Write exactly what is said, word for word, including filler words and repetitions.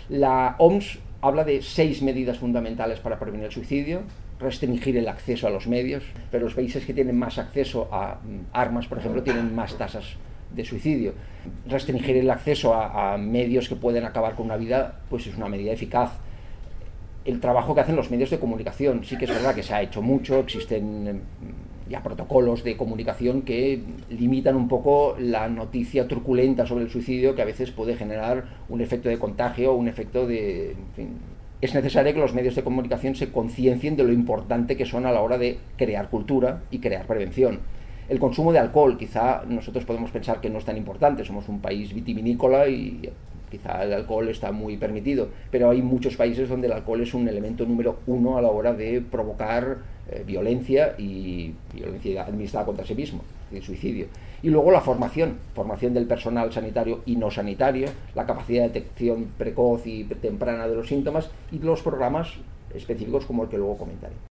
La O M S habla de seis medidas fundamentales para prevenir el suicidio: restringir el acceso a los medios, pero los países que tienen más acceso a armas, por ejemplo, tienen más tasas de suicidio. Restringir el acceso a, a medios que pueden acabar con una vida, pues es una medida eficaz. El trabajo que hacen los medios de comunicación, sí que es verdad que se ha hecho mucho, existen ya protocolos de comunicación que limitan un poco la noticia truculenta sobre el suicidio, que a veces puede generar un efecto de contagio, un efecto de... En fin. Es necesario que los medios de comunicación se conciencien de lo importante que son a la hora de crear cultura y crear prevención. El consumo de alcohol, quizá nosotros podemos pensar que no es tan importante, somos un país vitivinícola y quizá el alcohol está muy permitido, pero hay muchos países donde el alcohol es un elemento número uno a la hora de provocar eh, violencia y violencia administrada contra sí mismo, el suicidio. Y luego la formación, formación del personal sanitario y no sanitario, la capacidad de detección precoz y temprana de los síntomas y los programas específicos como el que luego comentaré.